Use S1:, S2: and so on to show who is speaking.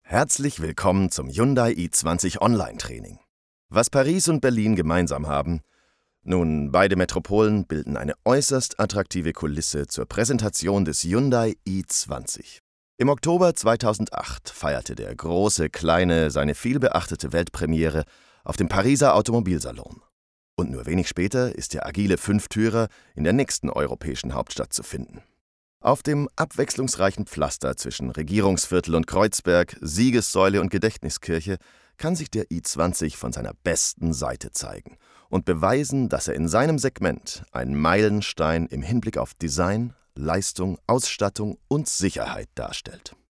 S1: Herzlich willkommen zum Hyundai i20 Online-Training. Was Paris und Berlin gemeinsam haben? Nun, beide Metropolen bilden eine äußerst attraktive Kulisse zur Präsentation des Hyundai i20. Im Oktober 2008 feierte der große Kleine seine vielbeachtete Weltpremiere auf dem Pariser Automobilsalon. Und nur wenig später ist der agile Fünftürer in der nächsten europäischen Hauptstadt zu finden. Auf dem abwechslungsreichen Pflaster zwischen Regierungsviertel und Kreuzberg, Siegessäule und Gedächtniskirche kann sich der i20 von seiner besten Seite zeigen und beweisen, dass er in seinem Segment ein Meilenstein im Hinblick auf Design, Leistung, Ausstattung und Sicherheit darstellt.